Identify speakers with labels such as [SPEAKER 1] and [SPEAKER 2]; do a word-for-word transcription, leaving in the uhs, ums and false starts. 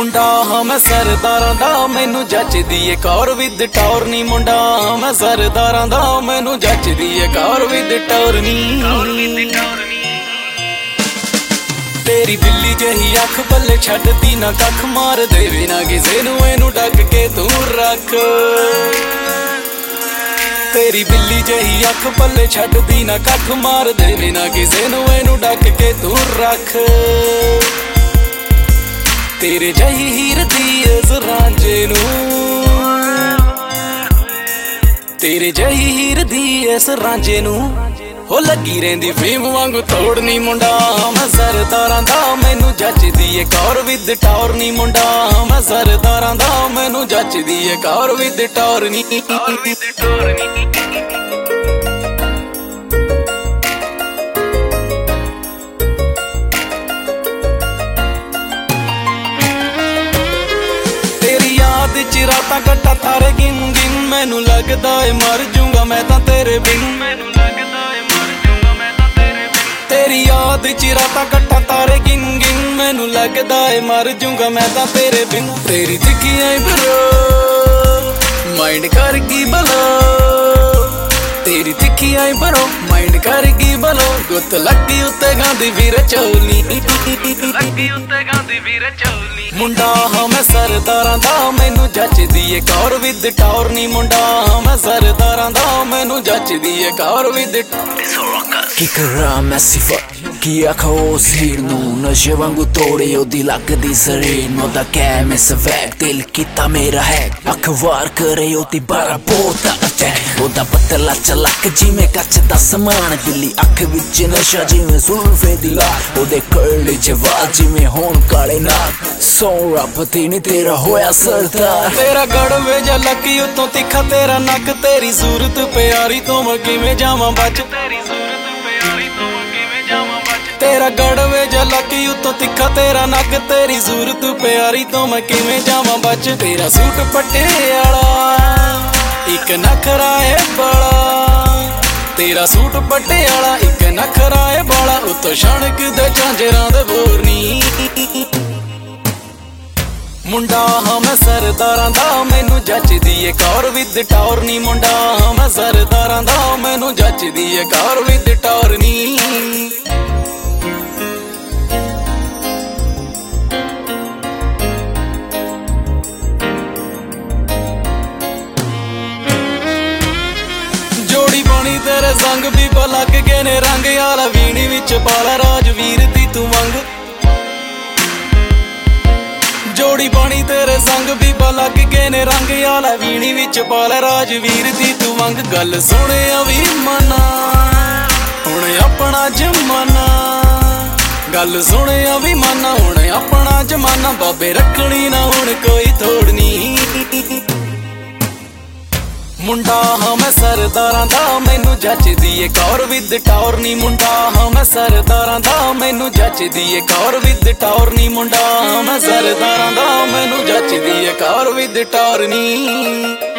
[SPEAKER 1] ਮੁੰਡਾ ਹਾਂ ਮੈਂ ਸਰਦਾਰਾਂ ਦਾ ਮੈਨੂੰ ਜੱਚਦੀ ਏ ਕੌਰ ਵਿਦ ਟੌਰ ਨੀ। ਮੁੰਡਾ ਹਾਂ ਮੈਂ ਸਰਦਾਰਾਂ ਦਾ ਮੈਨੂੰ ਜੱਚਦੀ ਏ ਕੌਰ ਵਿਦ ਟੌਰ ਨੀ। ਤੇਰੀ ਬਿੱਲੀ ਜਿਹੀ ਅੱਖ ਪੱਲੇ ਛੱਡਦੀ ਨਾ ਕੱਖ, ਮਾਰ ਦੇਵੇ ਨਾ ਕਿਸੇ ਨੂੰ ਇਹਨੂੰ ਡੱਕ ਕੇ ਤੂੰ ਰੱਖ। ਤੇਰੀ ਬਿੱਲੀ ਜਿਹੀ ਅੱਖ ਪੱਲੇ ਛੱਡਦੀ ਨਾ ਕੱਖ, ਮਾਰ ਦੇਵੇ ਨਾ ਕਿਸੇ ਨੂੰ ਇਹਨੂੰ ਡੱਕ ਕੇ ਤੂੰ ਰੱਖ। ਤੇਰੇ ਜਿਹੀ ਹੀਰ ਦੀ ਇਸ ਰਾਂਝੇ ਨੂੰ, ਤੇਰੇ ਜਿਹੀ ਹੀਰ ਦੀ ਇਸ ਰਾਂਝੇ ਨੂੰ ਹੋ ਲੱਗੀ ਰਹਿੰਦੀ ਫੇਮ ਵਾਂਗੂ ਤੋੜਨੀ। ਮੁੰਡਾ ਮੈਂ ਸਰਦਾਰਾਂ ਦਾ ਮੈਨੂੰ ਜੱਚਦੀ ਏ ਕੌਰ ਵਿਦ ਟੌਰ ਨੀ। ਮੁੰਡਾ ਮੈਂ ਸਰਦਾਰਾਂ ਦਾ ਮੈਨੂੰ ਜੱਚਦੀ ਏ ਕੌਰ ਵਿਦ ਟੌਰ ਨੀ। ਤੇਰੀ ਯਾਦ ਚ ਰਾਤਾਂ ਕੱਟਾ ਤਾਰੇ ਗਿਣ ਗਿਣ, ਮੈਨੂੰ ਲੱਗਦਾ ਏ ਮਰ ਜੂੰਗਾ ਮੈਂ ਤਾਂ ਤੇਰੇ ਬਿਨ। ਤੇਰੀ ਯਾਦ ਚ ਰਾਤਾਂ ਕੱਟਾ ਤਾਰੇ ਗਿਣ ਗਿਣ, ਮੈਨੂੰ ਲੱਗਦਾ ਏ ਮਰ ਜੂੰਗਾ ਮੈਂ ਤਾਂ ਤੇਰੇ ਬਿਨ। ਤੇਰੀ ਤਿੱਖੀ ਆਈ ਬਰੋ ਮਾਈਂਡ ਕਰ ਗਈ ਬਲੋ, ਤੇਰੀ ਤਿੱਖੀ ਆਈ ਬਰੋ ਮਾਈਂਡ ਕਰ ਗਈ ਬਲੋ। ਗੁੱਤ ਲੱਗੀ ਉੱਤੇ ਗਾਂਦੀ ਵੀਰ ਚੋਲੀ, ਲੱਗੀ ਉੱਤੇ ਗਾਂਦੀ ਵੀਰ ਚੋਲੀ। ਮੁੰਡਾ ਹਾਂ ਮੈਂ ਸਰਦਾਰਾਂ ਦਾ ਮੈਨੂੰ ਜੱਚਦੀ ਏ ਕੌਰ ਵਿਦ ਟੌਰ ਨੀ। ਮੁੰਡਾ ਹਾਂ ਮੈਂ ਸਰਦਾਰਾਂ ਦਾ ਮੈਨੂੰ ਜੱਚਦੀ ਏ ਕੌਰ ਵਿਦ।
[SPEAKER 2] ਕੀ ਕਰਾਂ ਮੈਂ ਸਿਫਤ ਕੀ ਆਖਾਂ ਉਸ ਹੀਰ ਨੂੰ, ਨਸ਼ੇ ਵਾਂਗੂ ਤੋੜੇ ਉਹਦੀ ਲੱਗਦੀ ਸਰੀਰ ਨੂੰ। ਉਹਦਾ ਕਹਿ ਮੈਂ ਸਵੈਗ ਦਿਲ ਕੀਤਾ ਮੇਰਾ ਹੈ, ਅੱਖ ਵਾਰ ਕਰੇ ਉਹਦੀ ਬਾਰਾਂ ਬੋਤਾ ਅਟੈਕ। ਉਹਦਾ ਪਤਲਾ ਚਲਕ ਜਿਵੇਂ ਕੱਚ ਦਾ ਸਮਾਨ, ਬਿੱਲੀ ਅੱਖ ਵਿੱਚ ਨਸ਼ਾ ਜਿਵੇਂ ਜ਼ੁਲਫੇ ਦੀ ਲਾ। ਉਹਦੇ ਕਰਲੇ ਜਵਾਲ ਜਿਵੇਂ ਹੋਣ ਕਾਲੇ ਨਾਗ, ਸੌ ਰੱਬ ਤੇ ਨੀ ਤੇਰਾ ਹੋਇਆ ਸਰਦਾਰ।
[SPEAKER 1] ਤੇਰਾ ਗੜਵੇ ਜਾਂ ਲੱਗੀ ਉਤੋਂ ਤਿੱਖਾ ਤੇਰਾ ਨੱਕ, ਤੇਰੀ ਸੂਰਤ ਪਿਆਰੀ ਤੋਂ ਮੈਂ ਕਿਵੇਂ ਜਾਵਾਂ ਬਚ। ਤੇਰਾ ਗੜਵੇ ਜਾਂ ਲੱਗੀ ਉਤੋਂ ਤਿੱਖਾ ਤੇਰਾ ਨੱਕ, ਤੇਰੀ ਸੂਰਤ ਪਿਆਰੀ ਤੋਂ ਮੈਂ ਕਿਵੇਂ ਜਾਵਾਂ ਬਚ। ਤੇਰਾ ਸੂਟ ਪਟਿਆਲਾ ਇੱਕ ਨਖਰਾ ਏ ਬੜਾ, ਤੇਰਾ ਸੂਟ ਪਟਿਆਲਾ ਇੱਕ ਨਖਰਾ ਏ ਬਾਲਾ। ਉਤੋਂ ਛਣਕ ਦੇ ਝਾਂਜਰਾਂ ਦੇ ਬੋਰ ਨੀ। ਮੁੰਡਾ ਹਾਂ ਮੈਂ ਸਰਦਾਰਾਂ ਦਾ ਮੈਨੂੰ ਜੱਚਦੀ ਏ ਕੌਰ ਵਿਦ ਟੌਰ ਨੀ। ਮੁੰਡਾ ਹਾਂ ਮੈਂ ਸਰਦਾਰਾਂ ਦਾ ਮੈਨੂੰ ਜੱਚਦੀ ਏ ਕੌਰ ਵਿਦ ਟੌਰ ਨੀ। ਜੋੜੀ ਬਣੀ ਤੇਰੇ ਸੰਗ ਵੀ ਲੱਗ ਗਏ ਨੇ ਰੰਗ, ਯਾਰਾ ਵੀਣੀ ਵਿੱਚ ਪਾਲਾ ਰਾਜਵੀਰ ਦੀ ਤੂੰ ਮੰਗ। ਜੋੜੀ ਬਣੀ ਤੇਰੇ ਸੰਗ ਵੀ ਲੱਗ ਗਏ ਨੇ ਰੰਗ, ਯਾਰਾ ਵੀਣੀ ਵਿੱਚ ਪਾਲਾ ਰਾਜਵੀਰ ਦੀ ਤੂੰ ਮੰਗ। ਗੱਲ ਸੁਣਿਆ ਵੀ ਮਨਾ ਹੁਣ ਆਪਣਾ ਜ਼ਮਾਨਾ, ਗੱਲ ਸੁਣਿਆ ਵੀ ਮਨਾ ਹੁਣ ਆਪਣਾ ਜ਼ਮਾਨਾ। ਬਾਬੇ ਰੱਖਣੀ ਨਾ ਹੁਣ ਕੋਈ ਤੋੜਨੀ। ਮੁੰਡਾ ਹਾਂ ਮੈਂ ਸਰਦਾਰਾਂ ਦਾ ਮੈਨੂੰ ਜੱਚਦੀ ਏ ਕੌਰ ਵਿਦ ਟੌਰ ਨੀ। ਮੁੰਡਾ ਹਾਂ ਮੈਂ ਸਰਦਾਰਾਂ ਦਾ ਮੈਨੂੰ ਜੱਚਦੀ ਏ ਕੌਰ ਵਿਦ ਟੌਰ ਨੀ। ਮੁੰਡਾ ਹਾਂ ਮੈਂ ਸਰਦਾਰਾਂ ਦਾ ਮੈਨੂੰ ਜੱਚਦੀ ਏ ਕੌਰ ਵਿਦ ਟੌਰ ਨੀ।